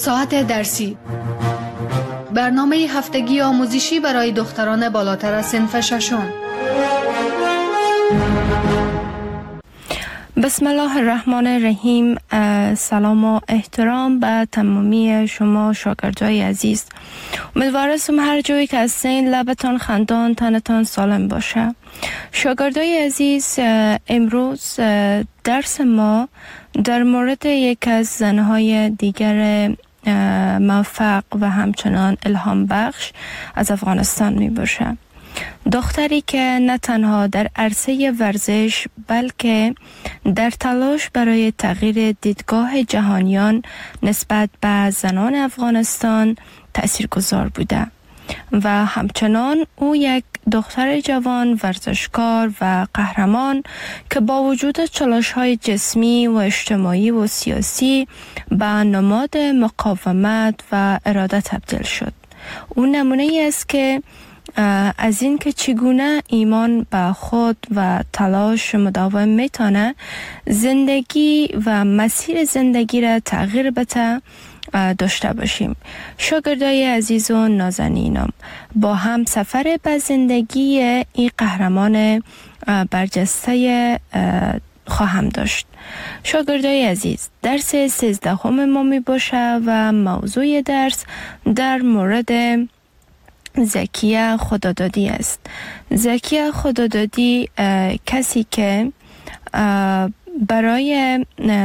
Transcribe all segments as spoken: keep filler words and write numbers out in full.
ساعت درسی، برنامه هفتگی آموزشی برای دختران بالاتر از صنف ششم. بسم الله الرحمن الرحیم. سلام و احترام به تمامی شما شاگردای عزیز. امیدوارم هر جایی که هستین لبتان خندان، تنتان سالم باشه. شاگردای عزیز، امروز درس ما در مورد یک از زنهای دیگر موفق و همچنان الهام بخش از افغانستان می باشه. دختری که نه تنها در عرصه ورزش بلکه در تلاش برای تغییر دیدگاه جهانیان نسبت به زنان افغانستان تأثیرگذار بوده و همچنان او یک دختر جوان ورزشکار و قهرمان که با وجود چالش‌های جسمی و اجتماعی و سیاسی به نماد مقاومت و اراده تبدیل شد. او نمونه ای است که از این که چگونه ایمان به خود و تلاش مداوم میتونه زندگی و مسیر زندگی را تغییر بده داشته باشیم. شاگردای عزیز و نازنینم، با هم سفر به زندگی این قهرمان برجسته خواهم داشت. شاگردای عزیز، درس سیزدهم ما می باشه و موضوع درس در مورد زکیه خدادادی است. زکیه خدادادی کسی که برای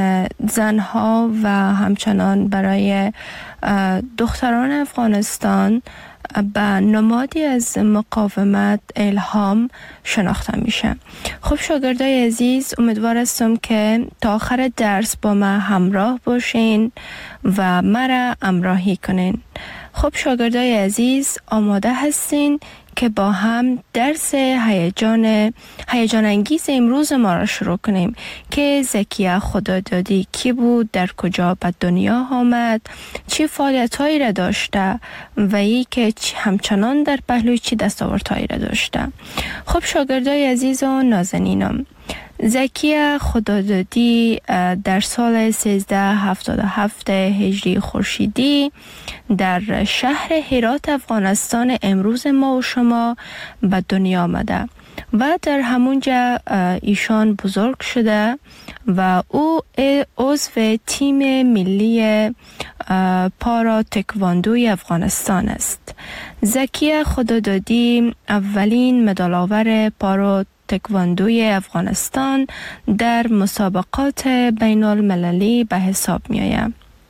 زنها و همچنان برای دختران افغانستان به نمادی از مقاومت الهام شناخته میشه. خب شاگردای عزیز، امیدوار هستم که تا آخر درس با ما همراه باشین و مرا همراهی کنین. خب شاگردای عزیز، آماده هستین که با هم درس هیجان هیجان انگیز امروز ما را شروع کنیم که زکیه خدادادی کی بود، در کجا به دنیا آمد، چه فعالیت‌هایی را داشته و ای که همچنان در پهلوی چه دستاوردهایی را داشته. خب شاگردای عزیز و نازنینم، زکیه خدادادی در سال سیزده هفتاد و هفت هجری خورشیدی در شهر هرات افغانستان امروز ما و شما به دنیا آمده و در همونجا ایشان بزرگ شده و او عضو تیم ملی پارا تکواندوی افغانستان است. زکیه خدادادی اولین مدال آور پارا تکواندوی افغانستان در مسابقات بین المللی به حساب می آید.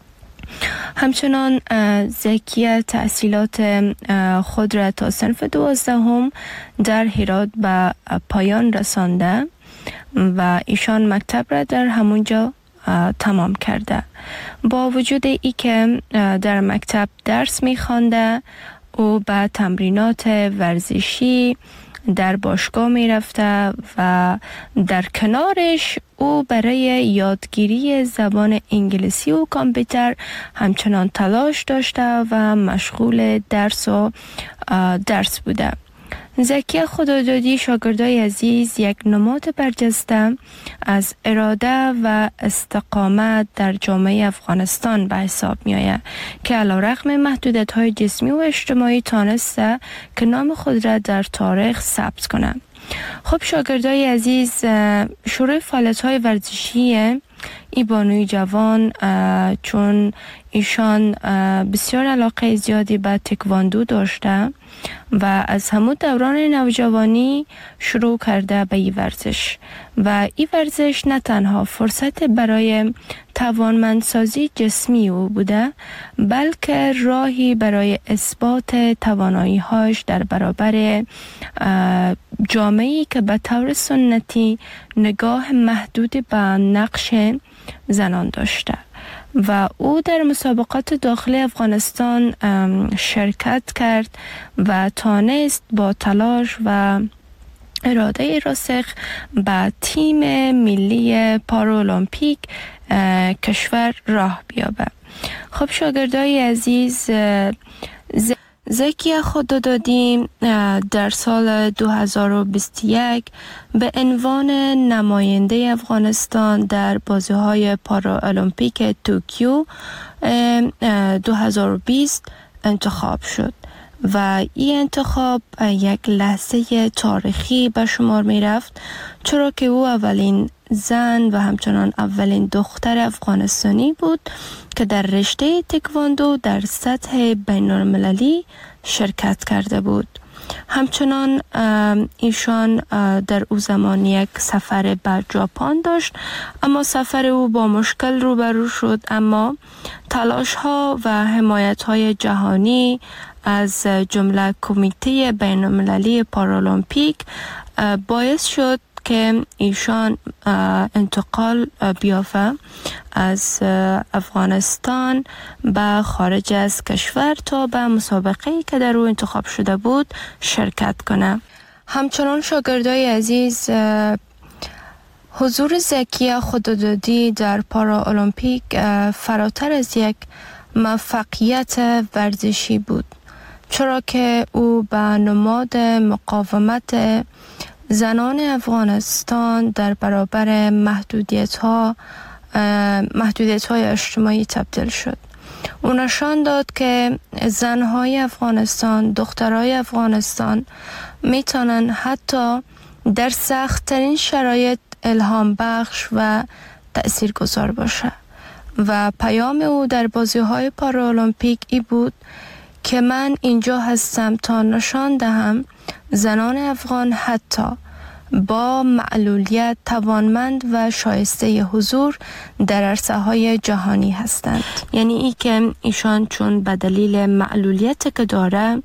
همچنان زکیه تحصیلات خود را تا صنف دوازدهم در هرات به پایان رسانده و ایشان مکتب را در همونجا تمام کرده. با وجود ای که در مکتب درس می خوانده، او به تمرینات ورزشی در باشگاه می رفته و در کنارش او برای یادگیری زبان انگلیسی و کامپیوتر همچنان تلاش داشته و مشغول درس و درس بوده. زکیه خدادادی، شاگردای عزیز، یک نماد برجسته از اراده و استقامت در جامعه افغانستان به حساب می آید که علیرغم محدودیت‌های جسمی و اجتماعی تانسته که نام خود را در تاریخ ثبت کنند. خب شاگردای عزیز، شروع فعالیت‌های ورزشی این بانوی جوان، چون ایشان بسیار علاقه زیادی به تکواندو داشته و از همون دوران نوجوانی شروع کرده به این ورزش و این ورزش نه تنها فرصت برای توانمندسازی جسمی او بوده بلکه راهی برای اثبات توانایی‌هاش در برابر جامعه‌ای که به طور سنتی نگاه محدودی به نقش زنان داشته و او در مسابقات داخلی افغانستان شرکت کرد و تانست با تلاش و اراده راسخ به تیم ملی پارالمپیک کشور راه بیابه. خب شاگردای عزیز، زکیه خدادادی در سال دو هزار و بیست و یک به عنوان نماینده افغانستان در بازی‌های پارالمپیک توکیو دو هزار و بیست انتخاب شد و این انتخاب یک لحظه تاریخی به شمار می رفت، چرا که او اولین زن و همچنان اولین دختر افغانستانی بود که در رشته تکواندو در سطح بین المللی شرکت کرده بود. همچنان ایشان در او زمان یک سفر به ژاپن داشت، اما سفر او با مشکل روبرو شد، اما تلاش ها و حمایت های جهانی از جمله کمیته بین المللی پارالمپیک باعث شد که ایشان انتقال بیافته از افغانستان به خارج از کشور تا به مسابقه‌ای که در او انتخاب شده بود شرکت کنه. همچنان شاگردای عزیز، حضور زکیه خدادادی در پارالمپیک فراتر از یک موفقیت ورزشی بود، چرا که او به نماد مقاومت زنان افغانستان در برابر محدودیت ها محدودیت های اجتماعی تبدیل شد. او نشان داد که زنهای افغانستان، دخترای افغانستان میتونن حتی در سخت‌ترین شرایط الهام بخش و تأثیرگذار باشه و پیام او در بازی‌های پارالمپیک ای بود که من اینجا هستم تا نشان دهم زنان افغان حتی با معلولیت توانمند و شایسته حضور در عرصه‌های جهانی هستند. یعنی ای که ایشان چون به دلیل معلولیت که داره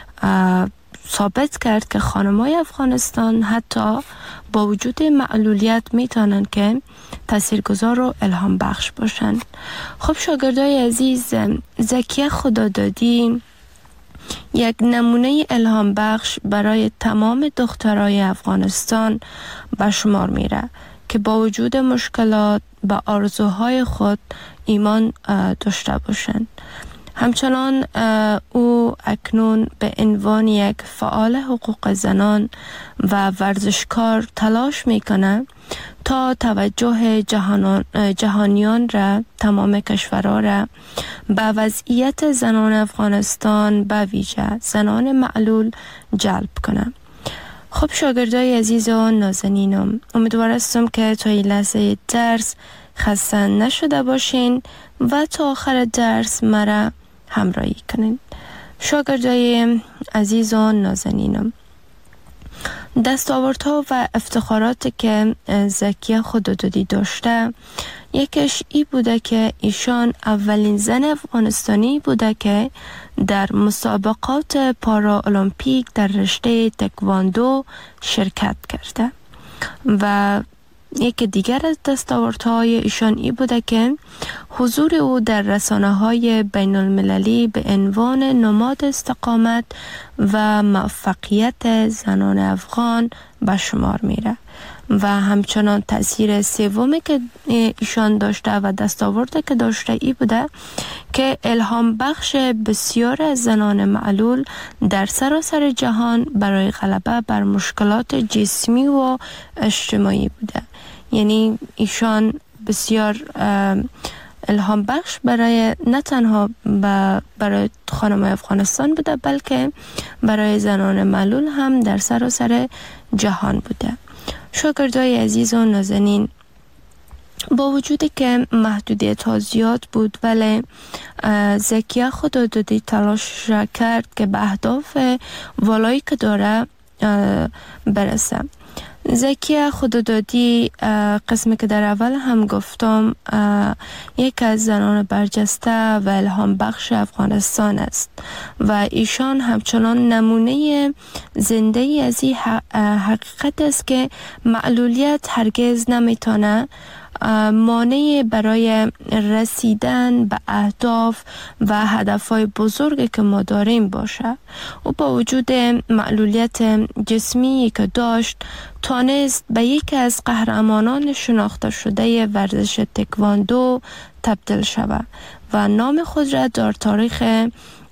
ثابت کرد که خانم‌های افغانستان حتی با وجود معلولیت میتونن که تاثیرگذار و الهام بخش باشن. خب شاگردای عزیز، زکیه خدادادی یک نمونه الهام بخش برای تمام دخترای افغانستان به شمار میره که با وجود مشکلات به آرزوهای خود ایمان داشته باشند. همچنان او اکنون به عنوان یک فعال حقوق زنان و ورزشکار تلاش میکنه تا توجه جهانان، جهانیان را، تمام کشورها را به وضعیت زنان افغانستان به ویژه زنان معلول جلب کنه. خب شاگردای عزیز و نازنینم، امیدوار هستم که تا این لحظه درس خسته نشده باشین و تا آخر درس مرا همراهی کنین. شاگردای عزیز و نازنینم، دستاوردها و افتخاراتی که زکیه خدادادی داشته، یکیش ای بوده که ایشان اولین زن افغانستانی بوده که در مسابقات پارالمپیک در رشته تکواندو شرکت کرده و یک دیگر از دستاوردهای ایشان ای بوده که حضور او در رسانه‌های بین المللی به عنوان نماد استقامت و موفقیت زنان افغان به شمار میره و همچنان تأثیر سومی که ایشان داشته و دستاورده که داشته ای بوده که الهام بخش بسیار از زنان معلول در سراسر جهان برای غلبه بر مشکلات جسمی و اجتماعی بوده. یعنی ایشان بسیار الهام بخش برای نه تنها برای خانم افغانستان بوده، بلکه برای زنان معلول هم در سراسر جهان بوده. شاگردای عزیز و نازنین، با وجودی که محدودیت ها زیاد بود، ولی زکیه خدادادی تلاش را کرد که به اهداف والایی که داره برسه. زکیه خدادادی، قسمی که در اول هم گفتم، یک از زنان برجسته و الهام بخش افغانستان است و ایشان همچنان نمونه زنده ای از این حقیقت است که معلولیت هرگز نمیتونه مانع برای رسیدن به اهداف و هدفهای بزرگی که ما داریم باشه. و با وجود معلولیت جسمی که داشت، توانست به یکی از قهرمانان شناخته شده ورزش تکواندو تبدیل شود و نام خود را در تاریخ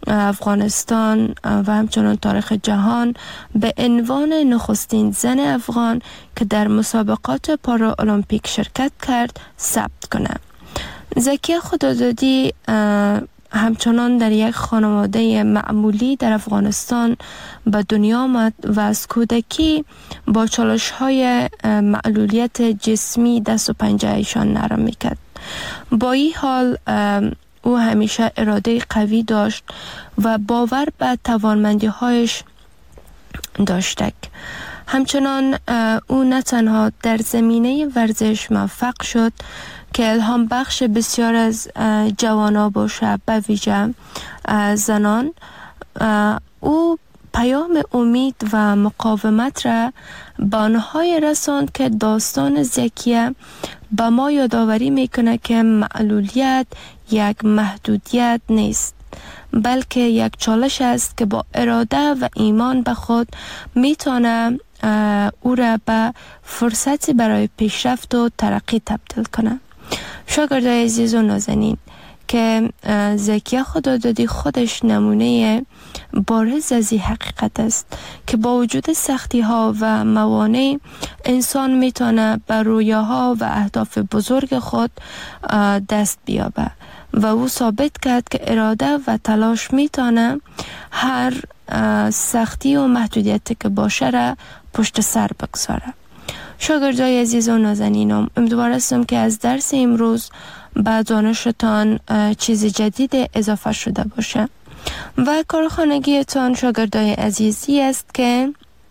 افغانستان و همچنان تاریخ جهان به عنوان نخستین زن افغان که در مسابقات پارا المپیک شرکت کرد ثبت کنه. زکیه خدادادی همچنان در یک خانواده معمولی در افغانستان به دنیا آمد و از کودکی با چالش‌های معلولیت جسمی دست و پنجه ایشان نرم میکرد. با این حال او همیشه اراده قوی داشت و باور به توانمندی‌هایش داشت. همچنان او نه تنها در زمینه ورزش موفق شد که الهام بخش بسیار از جوانان باشه، به ویژه زنان. او پیام امید و مقاومت را به آنهای رساند که داستان زکیه به ما یادآوری میکنه که معلولیت یک محدودیت نیست، بلکه یک چالش است که با اراده و ایمان به خود میتونه او را به فرصتی برای پیشرفت و ترقی تبدیل کنه. شاگردای عزیز و نازنین، که زکیه خدادادی خودش نمونه بارز از این حقیقت است که با وجود سختی ها و موانع انسان میتونه به رویاها و اهداف بزرگ خود دست بیابه و او ثابت کرد که اراده و تلاش میتونه هر سختی و محدودیتی که باشه را پشت سر بگذاره. شاگردای عزیز و نازنینم، امیدوار هستم که از درس امروز به دانشتان چیز جدید اضافه شده باشه و کارخانگیتان شاگردای عزیزی است که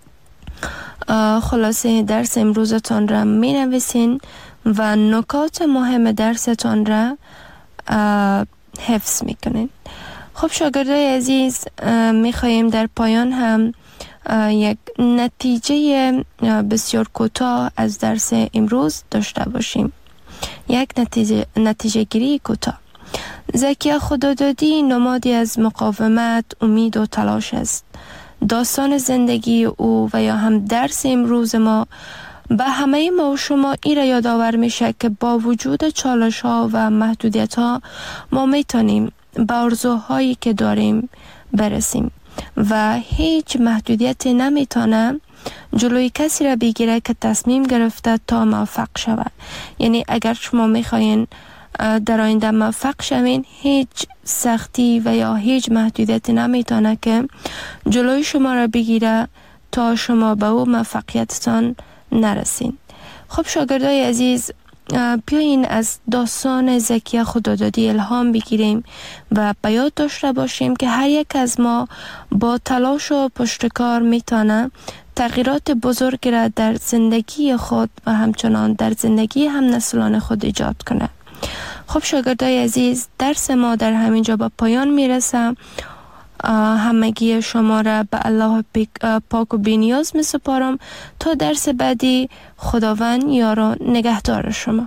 خلاصه درس امروزتان را می نویسین و نکات مهم درستان را حفظ می کنین. خب شاگردای عزیز، می خواهیم در پایان هم یک نتیجه بسیار کوتاه از درس امروز داشته باشیم. یک نتیجه, نتیجه گیری کوتاه. زکیه خدادادی نمادی از مقاومت، امید و تلاش است. داستان زندگی او و یا هم درس امروز ما به همه ما و شما این را یادآور میشه که با وجود چالش ها و محدودیت ها ما میتونیم به آرزوهایی که داریم برسیم و هیچ محدودیتی نمیتونه جلوی کسی را بگیره که تصمیم گرفته تا موفق شود. یعنی اگر شما میخواین در آینده موفق شوین، هیچ سختی و یا هیچ محدودیتی نمیتونه که جلوی شما را بگیره تا شما به او موفقیتتان نرسین. خب شاگردای عزیز، بیاین از داستان زکیه خدادادی الهام بگیریم و به یاد داشته باشیم که هر یک از ما با تلاش و پشتکار میتونه تغییرات بزرگی را در زندگی خود و همچنان در زندگی هم نسلان خود ایجاد کنه. خب شاگردای عزیز، درس ما در همینجا به پایان میرسه. همگی شما را به الله پاک و بی‌نیاز می سپارم تا درس بعدی. خداوند یار و نگهدار شما.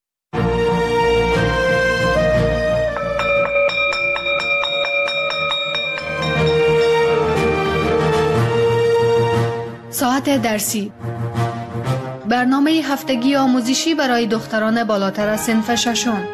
ساعت درسی، برنامه هفتگی آموزشی برای دختران بالاتر از صنف ششم.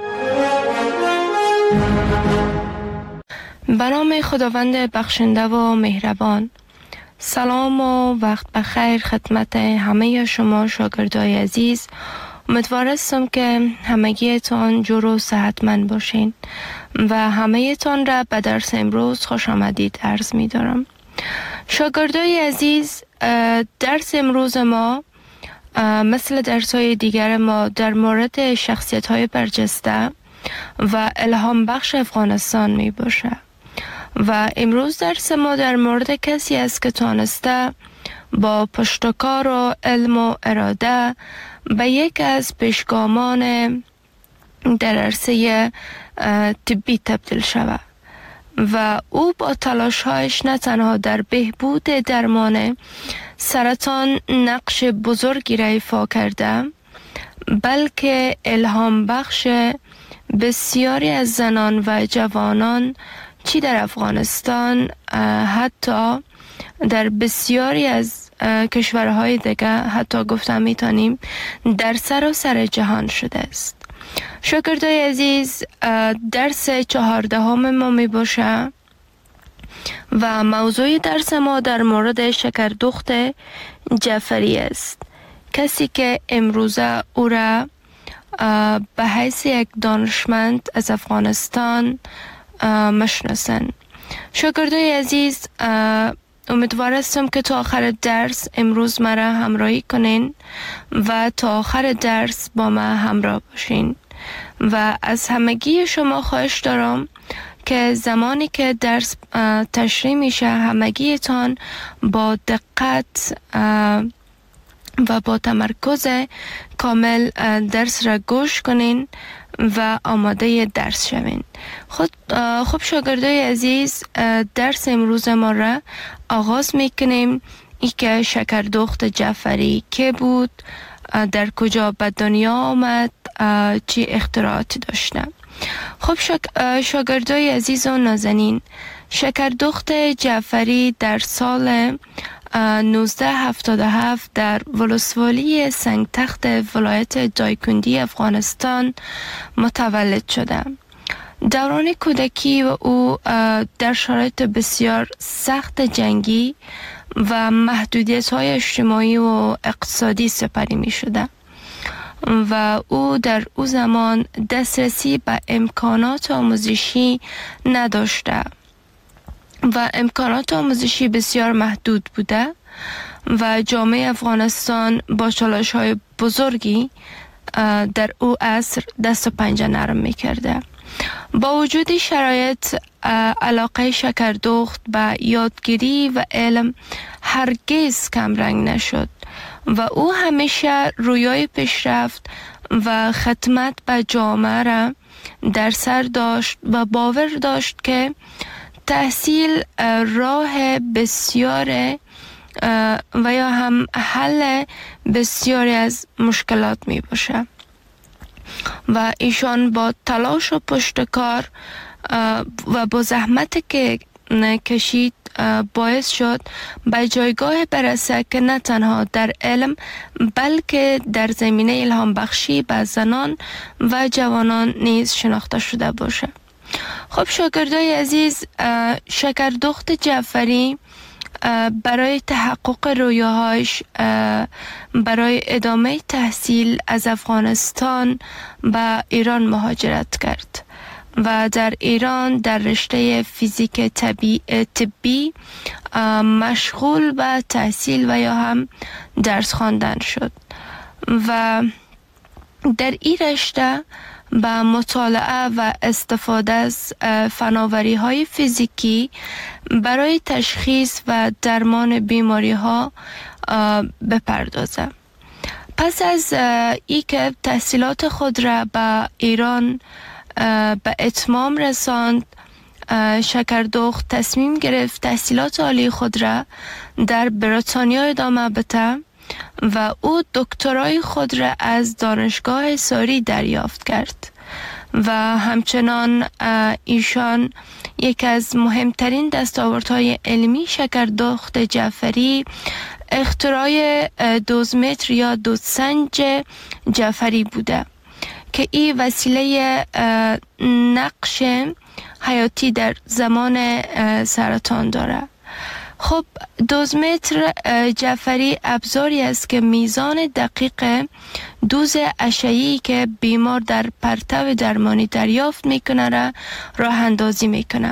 به نام خداوند بخشنده و مهربان. سلام و وقت بخیر خدمت همه شما شاگردای عزیز. امیدوار هستم که همگیتان جور و صحتمند باشین و همه تان را به درس امروز خوش آمدید عرض می دارم. شاگردای عزیز، درس امروز ما مثل درس های دیگر ما در مورد شخصیت های برجسته و الهام بخش افغانستان می باشه و امروز درس ما در مورد کسی است که تانسته با پشتکار و علم و اراده به یک از پیشگامان در عرصه طبی تبدیل شود و او با تلاش‌هایش نه تنها در بهبود درمان سرطان نقش بزرگی را ایفا کرده، بلکه الهام بخش بسیاری از زنان و جوانان چی در افغانستان، حتی در بسیاری از کشورهای دیگه، حتی گفتم میتونیم در سراسر جهان شده است. شاگردای عزیز، درس چهاردهم ما می باشه و موضوع درس ما در مورد شکردخت جعفری است، کسی که امروزه او را به حیث یک دانشمند از افغانستان مشناسند. شاگردای عزیز، امیدوار هستم که تا آخر درس امروز مرا همراهی کنین و تا آخر درس با ما همراه باشین و از همگی شما خواهش دارم که زمانی که درس تشریح میشه همگیتان با دقت و با تمرکز کامل درس را گوش کنین و آماده درس شوین. خود خب شاگردای عزیز، درس امروز ما را آغاز میکنیم. ای که شکردخت جعفری که بود، در کجا به دنیا آمد، چی اختراعاتی داشته. خب شاگردای عزیز و نازنین، شکردخت جعفری در سال نوزده هفتاد و هفت در ولسوالی سنگتخت ولایت دایکندی افغانستان متولد شده. دوران کودکی و او در شرایط بسیار سخت جنگی و محدودیت های اجتماعی و اقتصادی سپری می شده و او در او زمان دسترسی به امکانات آموزشی نداشته و امکانات آموزشی بسیار محدود بوده و جامعه افغانستان با چالش های بزرگی در او عصر دست و پنجه نرم می کرده. با وجود شرایط، علاقه شکردخت به یادگیری و علم هرگز کمرنگ نشد و او همیشه رویای پیشرفت و خدمت به جامعه را در سر داشت و باور داشت که تحصیل راه بسیار و یا هم حل بسیاری از مشکلات می باشه و ایشان با تلاش و پشتکار و با زحمت که کشید باعث شد به جایگاه برسه که نه تنها در علم بلکه در زمینه الهام بخشی به زنان و جوانان نیز شناخته شده باشه. خب شاگردای عزیز، شکردخت جعفری برای تحقق رویاهاش برای ادامه تحصیل از افغانستان به ایران مهاجرت کرد و در ایران در رشته فیزیک طبی, طبی مشغول به تحصیل و یا هم درس خواندن شد و در این رشته با مطالعه و استفاده از فناوری های فیزیکی برای تشخیص و درمان بیماری ها بپردازه. پس از ای که تحصیلات خود را به ایران به اتمام رساند، شکردخت تصمیم گرفت تحصیلات عالی خود را در بریتانیا ادامه بده و او دکترای خود را از دانشگاه ساری دریافت کرد و همچنان ایشان یک از مهمترین دستاوردهای علمی شکردخت جعفری اختراع دوزمتر یا دوزسنج جعفری بوده که این وسیله نقش حیاتی در زمان سرطان داره. خب دوزمتر جعفری ابزاری است که میزان دقیق دوز اشعه‌ای که بیمار در پرتو درمانی دریافت میکنه را راه اندازی میکنه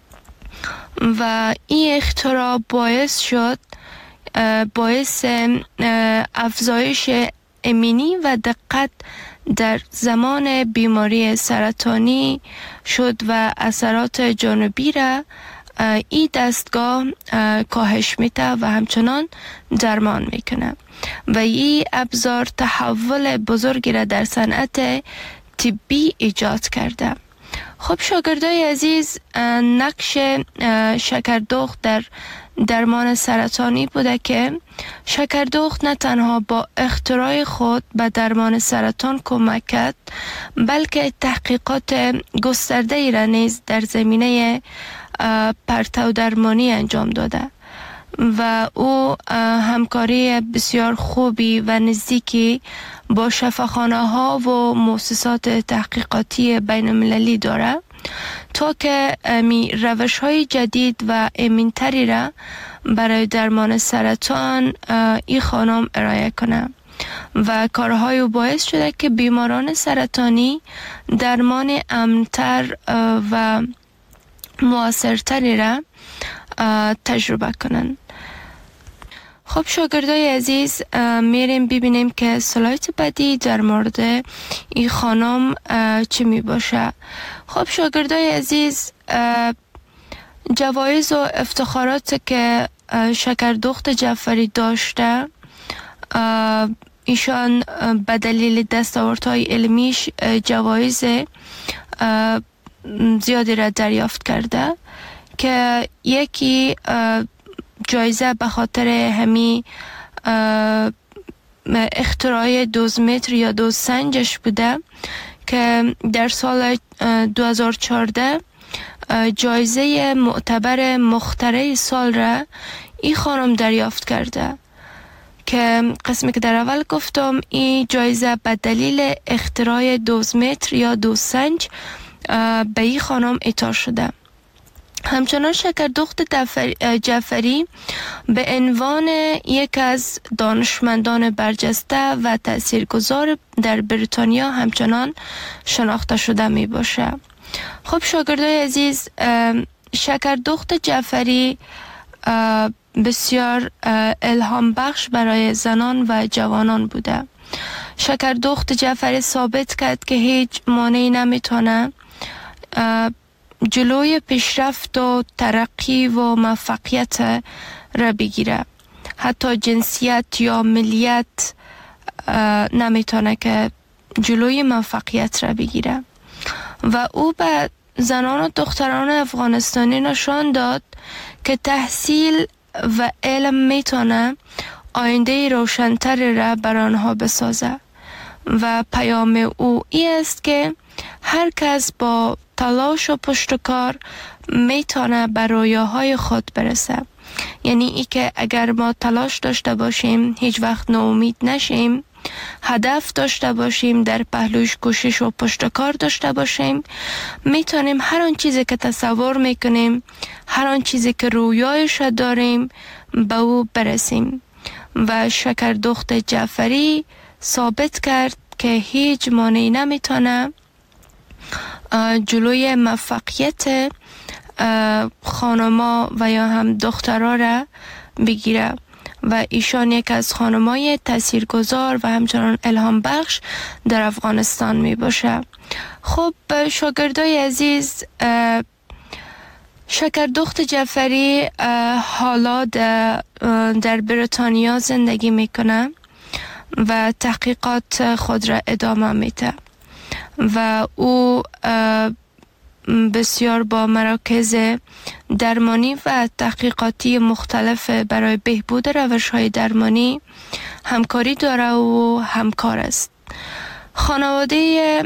و این اختراع باعث شد باعث افزایش امنی و دقت در زمان بیماری سرطانی شد و اثرات جانبی را این دستگاه کاهش میده و همچنان درمان میکنه و این ابزار تحول بزرگی را در صنعت طبی ایجاد کرده. خب شاگردای عزیز، نقش شکردخت در درمان سرطانی بوده که شکردخت نه تنها با اختراع خود به درمان سرطان کمک کرد بلکه تحقیقات گسترده ای را نیز در زمینه پرتو درمانی انجام داده و او همکاری بسیار خوبی و نزدیکی با شفاخانه ها و مؤسسات تحقیقاتی بین المللی داره تا که می روش های جدید و امن‌تری را برای درمان سرطان این خانم ارائه کنه و کارهای او باعث شده که بیماران سرطانی درمان امن‌تر و مؤثرتری را تجربه کنند. خب شاگردای عزیز، میریم ببینیم که سلاید بعدی در مورد این خانم چی می باشه. خب شاگردای عزیز، جوایز و افتخارات که شکردخت جعفری داشته، ایشان به دلیل دستاوردهای علمیش جوایز زیادی را دریافت کرده که یکی جایزه به خاطر همی اختراع دوزمتر یا دوزسنجش بوده که در سال دو هزار و چهارده جایزه معتبر مخترع سال را این خانم دریافت کرده که قسمی که در اول گفتم این جایزه به دلیل اختراع دوزمتر یا دوزسنج به این خانم اعطا شده. همچنان شکردخت جعفری به عنوان یک از دانشمندان برجسته و تاثیرگذار در بریتانیا همچنان شناخته شده می باشه. خب شاگردای عزیز، شکردخت جعفری بسیار الهام بخش برای زنان و جوانان بوده. شکردخت جعفری ثابت کرد که هیچ مانعی نمیتونه جلوی پیشرفت و ترقی و موفقیت را بگیره. حتی جنسیت یا ملیت نمیتونه که جلوی موفقیت را بگیره و او به زنان و دختران افغانستانی نشان داد که تحصیل و علم میتونه آینده روشن‌تر را بر آنها بسازه و پیام او این است که هر کس با تلاش و پشتکار میتونه به رویاهای خود برسه. یعنی ای که اگر ما تلاش داشته باشیم، هیچ وقت ناامید نشیم، هدف داشته باشیم، در پهلوش کوشش و پشتکار داشته باشیم، میتونیم هر آن چیزی که تصور میکنیم، هر آن چیزی که رویایش داریم به او برسیم. و شکردخت جعفری ثابت کرد که هیچ مانعی نمیتونه جلوی موفقیت خانما و یا هم دخترها را بگیره و ایشان یک از خانمای تاثیرگذار و همچنان الهام بخش در افغانستان می باشه. خب شاگردای عزیز، شکردخت جعفری حالا در, در بریتانیا زندگی میکنه و تحقیقات خود را ادامه میده و او بسیار با مراکز درمانی و تحقیقاتی مختلف برای بهبود روش‌های درمانی همکاری داره و همکار است. خانواده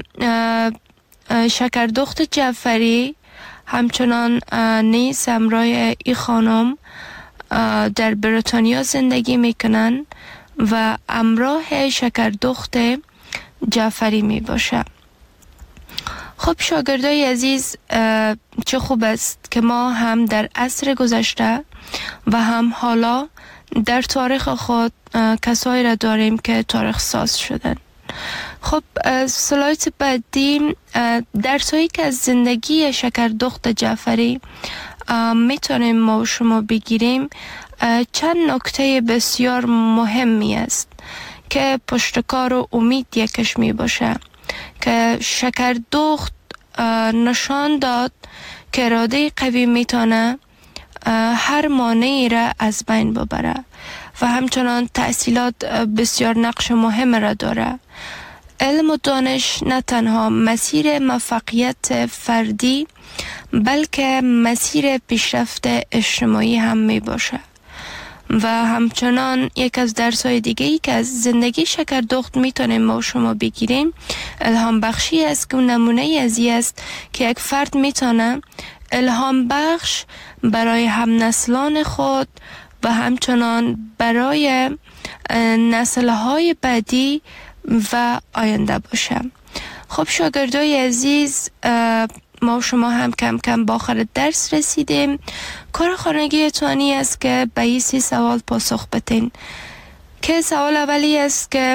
شکردخت جعفری همچنان نیز همراه این خانم در بریتانیا زندگی میکنن و همراه شکردخت جعفری می باشه. خب شاگردای عزیز، چه خوب است که ما هم در عصر گذشته و هم حالا در تاریخ خود کسایی را داریم که تاریخ ساز شدن. خب سلاید بعدی درسایی که از زندگی شکردخت جعفری میتونیم ما شما بگیریم، چند نکته بسیار مهمی است که پشتکار و امید یکش می باشه که شکردخت نشان داد که اراده قوی میتونه هر مانعی را از بین ببره و همچنان تحصیلات بسیار نقش مهم را داره. علم و دانش نه تنها مسیر موفقیت فردی بلکه مسیر پیشرفت اجتماعی هم می باشه و همچنان یک از درس‌های دیگه‌ای که از زندگی شکردخت میتونیم ما شما بگیریم الهام بخشی است که نمونه ازی است که یک فرد میتونه الهام بخش برای هم نسلان خود و همچنان برای نسل‌های بعدی و آینده باشه. خب شاگردای عزیز، ما شما هم کم کم با آخر درس رسیدیم. کار خانگی اتوانی است که به این سی سوال پاسخ بتین. که سوال اولی است که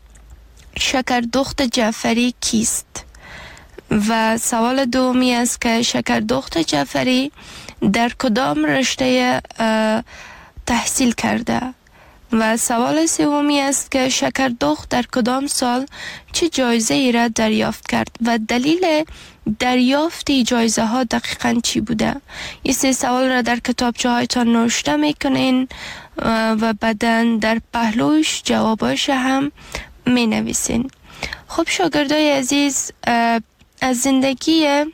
شکردخت جعفری کیست؟ و سوال دومی است که شکردخت جعفری در کدام رشته تحصیل کرده؟ و سوال سومی است که شکردخت در کدام سال چه جایزه ای را دریافت کرد و دلیل دریافت جایزه ها دقیقاً چی بوده؟ این سه سوال را در کتابچه هایتان نوشته میکنین و بعداً در پهلوش جواباش هم می نویسین. خب شاگردای عزیز، از زندگی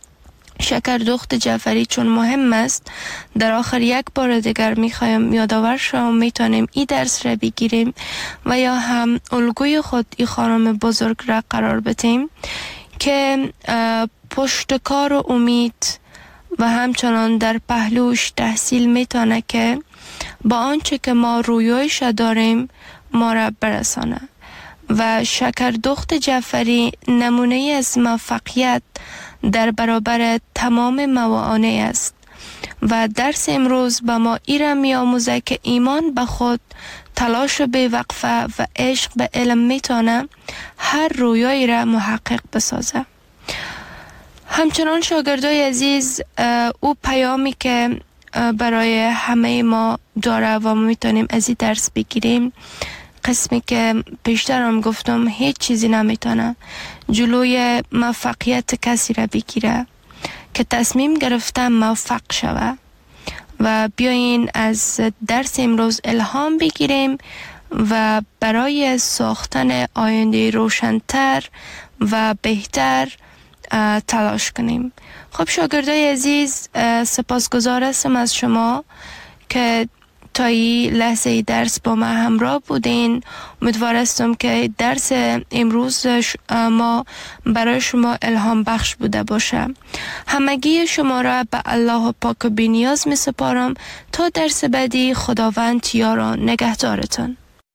شکردخت جعفری چون مهم است، در آخر یک بار دیگر میخوایم یادآور شما میتونیم این درس را بگیریم و یا هم الگوی خود این خانم بزرگ را قرار بدیم که پشتکار و امید و همچنان در پهلوش تحصیل میتونه که با آنچه که ما رویایش داریم ما را برسانه. و شکردخت جعفری نمونه از موفقیت در برابر تمام موانع است و درس امروز به ما ایرا می آموزه که ایمان به خود، تلاش به وقفه و عشق به علم میتونه هر رویایی را محقق بسازه. همچنان شاگردای عزیز، او پیامی که برای همه ما داره و ما میتونیم از این درس بگیریم، قسمی که پیشتر هم گفتم هیچ چیزی نمیتونه جلوی موفقیت کسی را بگیره که تصمیم گرفته موفق شوه. و بیاین از درس امروز الهام بگیریم و برای ساختن آینده روشن‌تر و بهتر تلاش کنیم. خب شاگردای عزیز، سپاسگزار هستم از شما که تا این لحظه درس با ما همراه بودین. امیدوار هستم که درس امروز ما برای شما الهام بخش بوده باشه. همگی شما را به الله پاک و بی‌نیاز می سپارم تا درس بعدی. خداوند یار و نگهدارتان.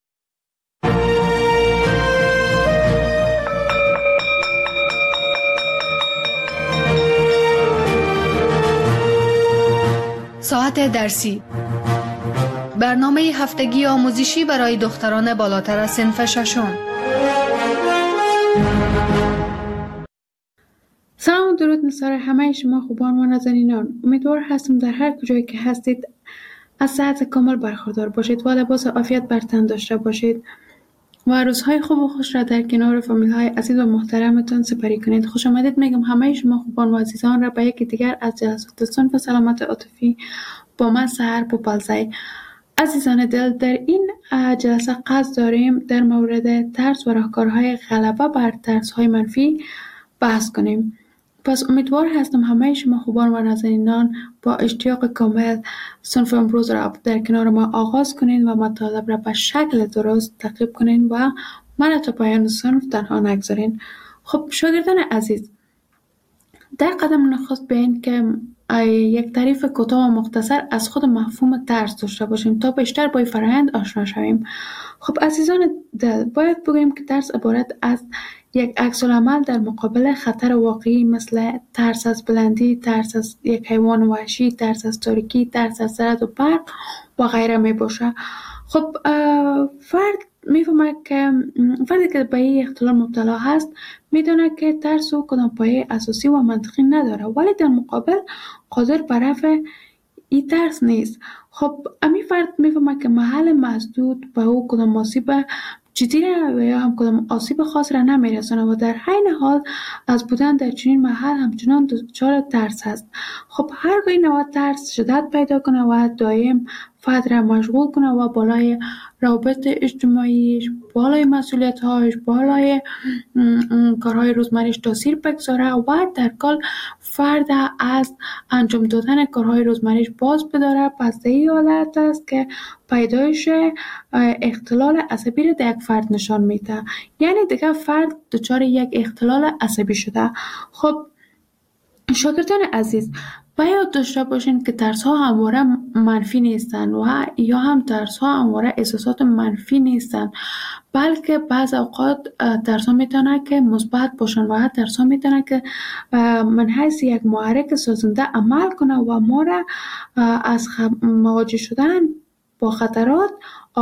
ساعت درسی، برنامه هفتگی آموزشی برای دختران بالاتر از صنف ششم. سلام و درود نثار همه شما خوبان و نازنینان. امیدوار هستم در هر کجایی که هستید از صحت کامل برخوردار باشید و لباس عافیت بر تن داشته باشید و روزهای خوب و خوش را در کنار فامیل های عزیز و محترمتان سپری کنید. خوش آمدید میگم همه شما خوبان و عزیزان را به یکی دیگر از جلسات صنف سلامت عاطفی با من سحر پوپلزی. عزیزان دل، در این جلسه قصد داریم در مورد ترس و راهکارهای غلبه بر ترس‌های منفی بحث کنیم. پس امیدوار هستم همه شما خوبان و نازنینان با اشتیاق کامل صنف امروز را در کنار ما آغاز کنین و مطالب را به شکل درست تعقیب کنین و من تا پایان صنف تنها نگذارین. خب شاگردان عزیز، در قدم نخست بین که یک تعریف کوتاه و مختصر از خود مفهوم ترس داشته باشیم تا بیشتر با این فرآیند آشنا شویم. خب عزیزان دل، باید بگوییم که ترس عبارت از یک عکس‌العمل در مقابل خطر واقعی مثل ترس از بلندی، ترس از یک حیوان وحشی، ترس از تاریکی، ترس از رعد و برق و غیره می باشه. خب فرد میفهمه که فردی که به این اختلال مبتلا هست میدونه که ترس او کدام پایه اساسی و منطقی نداره، ولی در مقابل قادر بر رفع این ترس نیست. خب امی فرد میفهمه که محل مسدود به او کدام آسیب جدی و یا هم کدام آسیب خاص را نمیرسونه و در حین حال از بودن در چنین محل همچنان دچار ترس هست. خب هرگاه این نوع ترس شدت پیدا کنه و دائم فرد را مشغول کنه و بالای روابط اجتماعیش، بالای مسئولیت‌هاش، بالای کارهای روزمره‌اش تاثیر بگذاره و در کل فرد از انجام دادن کارهای روزمره‌اش باز بداره، پس در این حالت است که پیدایش اختلال عصبی را در یک فرد نشان میده. یعنی دیگه فرد دچار یک اختلال عصبی شده. خب شاگردان عزیز، و یاد داشته باشین که ترس ها همواره منفی نیستن و یا هم ترس ها همواره احساسات منفی نیستن، بلکه بعض اوقات ترس ها میتونه که مثبت باشن و حتی ترس ها میتونه که من حیث یک محرک سازنده عمل کنه و ما را از مواجه شدن با خطرات